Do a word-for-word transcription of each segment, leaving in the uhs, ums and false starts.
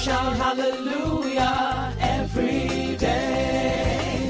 shout hallelujah every day.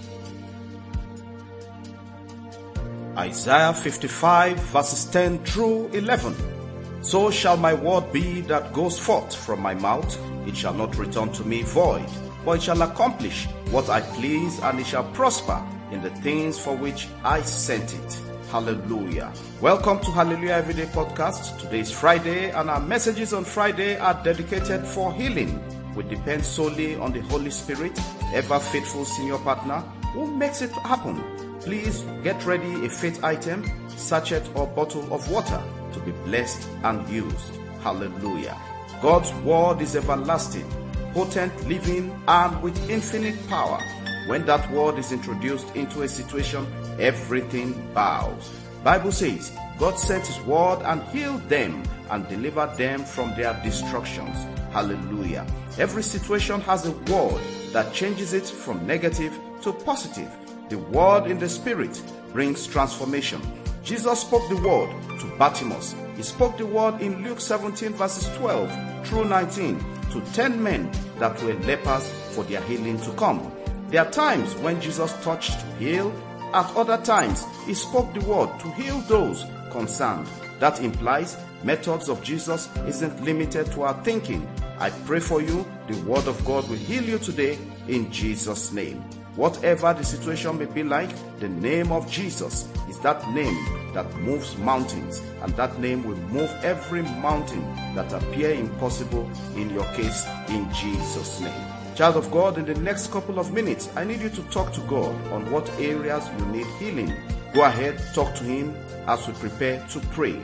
Isaiah fifty-five verses ten through eleven. So shall my word be that goes forth from my mouth. It shall not return to me void, but it shall accomplish what I please, and it shall prosper in the things for which I sent it. Hallelujah. Welcome to Hallelujah Everyday Podcast. Today is Friday, and our messages on Friday are dedicated for healing. We depend solely on the Holy Spirit, ever faithful senior partner, who makes it happen. Please get ready a faith item, sachet or bottle of water to be blessed and used. Hallelujah. God's word is everlasting, potent, living, and with infinite power. When that word is introduced into a situation, everything bows. Bible says, God sent his word and healed them and delivered them from their destructions. Hallelujah. Every situation has a word that changes it from negative to positive. The word in the spirit brings transformation. Jesus spoke the word to Bartimaeus. He spoke the word in Luke seventeen verses twelve through nineteen to ten men that were lepers for their healing to come. There are times when Jesus touched to heal. At other times, he spoke the word to heal those concerned. That implies methods of Jesus isn't limited to our thinking. I pray for you, the word of God will heal you today in Jesus' name. Whatever the situation may be like, the name of Jesus is that name that moves mountains, and that name will move every mountain that appear impossible in your case in Jesus' name. Child of God, in the next couple of minutes, I need you to talk to God on what areas you need healing. Go ahead, talk to him as we prepare to pray.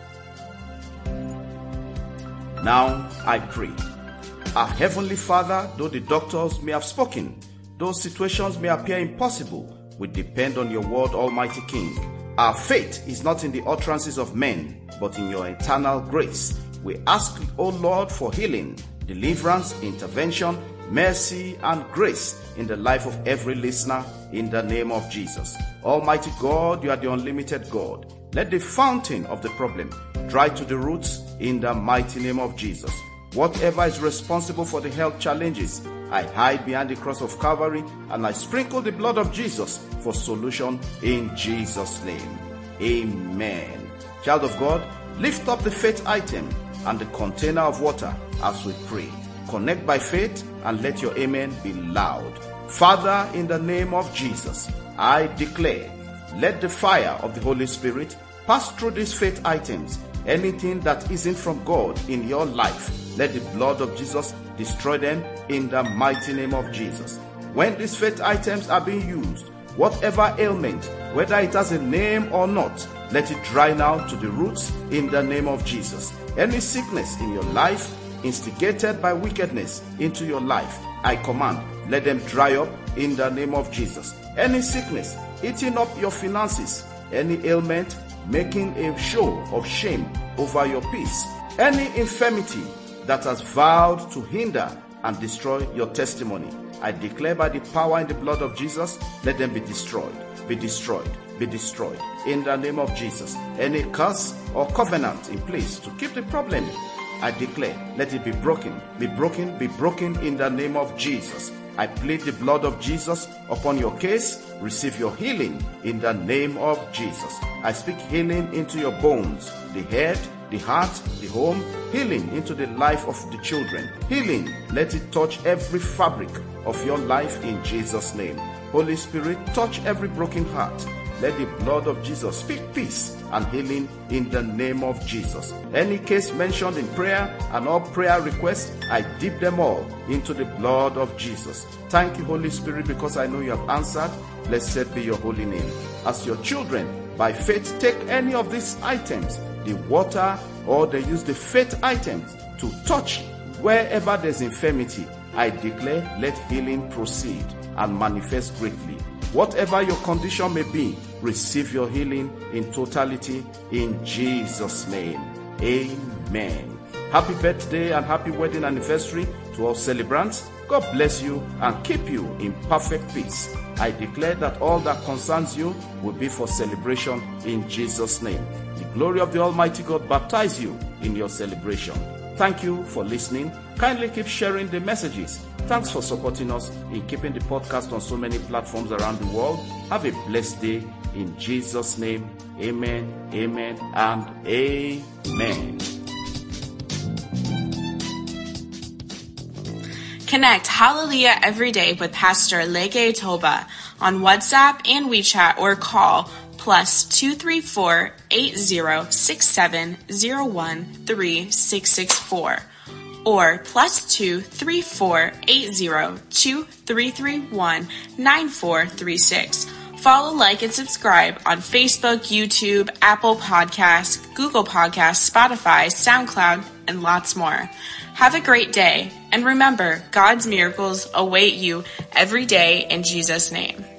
Now I pray. Our Heavenly Father, though the doctors may have spoken, those situations may appear impossible, we depend on your word, Almighty King. Our faith is not in the utterances of men, but in your eternal grace. We ask, O Lord, for healing, deliverance, intervention, mercy, and grace in the life of every listener in the name of Jesus. Almighty God, you are the unlimited God. Let the fountain of the problem dry to the roots in the mighty name of Jesus. Whatever is responsible for the health challenges, I hide behind the cross of Calvary, and I sprinkle the blood of Jesus for solution in Jesus' name. Amen. Child of God, lift up the faith item and the container of water as we pray. Connect by faith and let your amen be loud. Father, in the name of Jesus, I declare, let the fire of the Holy Spirit pass through these faith items. Anything that isn't from God in your life, let the blood of Jesus destroy them in the mighty name of Jesus. When these faith items are being used, whatever ailment, whether it has a name or not, let it dry now to the roots in the name of Jesus. Any sickness in your life, instigated by wickedness into your life, I command, let them dry up in the name of Jesus. Any sickness eating up your finances, any ailment making a show of shame over your peace, any infirmity that has vowed to hinder and destroy your testimony, I declare by the power in the blood of Jesus, let them be destroyed, be destroyed, be destroyed in the name of Jesus. Any curse or covenant in place to keep the problem, I declare, let it be broken, be broken, be broken in the name of Jesus. I plead the blood of Jesus upon your case. Receive your healing in the name of Jesus. I speak healing into your bones, the head, the heart, the home, healing into the life of the children. Healing, let it touch every fabric of your life in Jesus' name. Holy Spirit, touch every broken heart. Let the blood of Jesus speak peace and healing in the name of Jesus. Any case mentioned in prayer and all prayer requests, I dip them all into the blood of Jesus. Thank you, Holy Spirit, because I know you have answered. Blessed be your holy name. As your children, by faith, take any of these items, the water, or they use the faith items to touch wherever there's infirmity. I declare, let healing proceed and manifest greatly. Whatever your condition may be, receive your healing in totality in Jesus' name. Amen. Happy birthday and happy wedding anniversary to all celebrants. God bless you and keep you in perfect peace. I declare that all that concerns you will be for celebration in Jesus' name. The glory of the Almighty God baptize you in your celebration. Thank you for listening. Kindly keep sharing the messages. Thanks for supporting us in keeping the podcast on so many platforms around the world. Have a blessed day in Jesus' name. Amen, amen, and amen. Connect Hallelujah every day with Pastor Leke Toba on WhatsApp and WeChat, or call plus two three four, eight zero six seven zero one three six six four or plus two three four, eight zero two three three one nine four three six. Follow, like, and subscribe on Facebook, YouTube, Apple Podcasts, Google Podcasts, Spotify, SoundCloud, and lots more. Have a great day, and remember, God's miracles await you every day in Jesus' name.